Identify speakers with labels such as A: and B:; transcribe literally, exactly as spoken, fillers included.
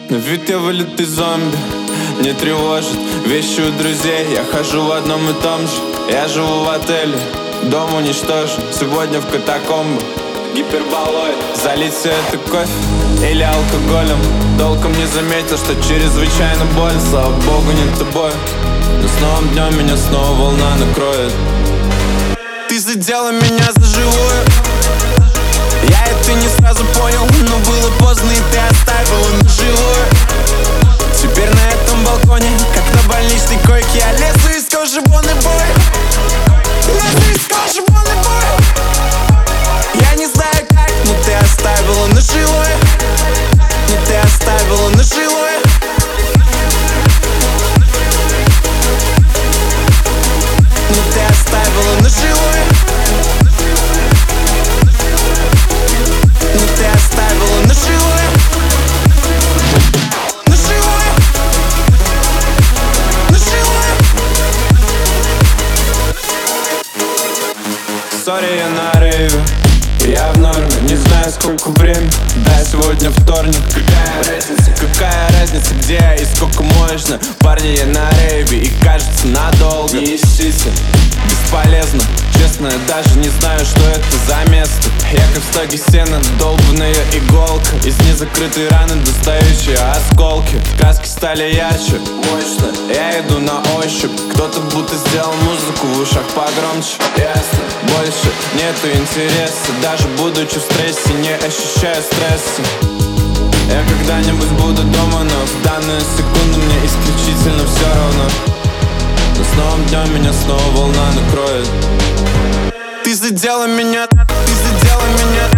A: На вид я вылитый зомби, не тревожит вещи у друзей. Я хожу в одном и том же, я живу в отеле. Дом уничтожен, сегодня в катакомбах. Гиперболоид, залить все это кофе или алкоголем. Толком не заметил, что чрезвычайно больно. Слава богу, не тобой. Но с новым днем меня снова волна накроет. Ты задела меня за живую. Я это не сразу понял, но было поздно, и ты оставила на живую. Теперь на этом балконе, как на больничной койке, я лезу из кожи вон и бой. Лезу из кожи вон и бой. Я не знаю как, но ты оставила на живую. Но ты оставила на живую. Но ты оставила на живую. Но ты оставила на живую. На живую. На живую. Сори, я на рейве, я в норме, не знаю сколько время. Да, сегодня вторник. Какая разница, какая разница, где я и сколько можно. Парни, я на рейве и кажется надолго. Не ищите, бесполезно. Честно, я даже не знаю, что это за место. Я как в стоге сена, долбаная иголка. Из незакрытой раны достающие осколки. Краски стали ярче, мощно. Я иду на ощупь. Кто-то будто сделал музыку в ушах погромче. Ясно, больше нету интереса. Даже будучи в стрессе, не ощущаю стресса. Я когда-нибудь буду дома, но в данную секунду мне исключительно все равно. Но с новым днем меня снова волна накроет. Ты задела меня, ты задела меня.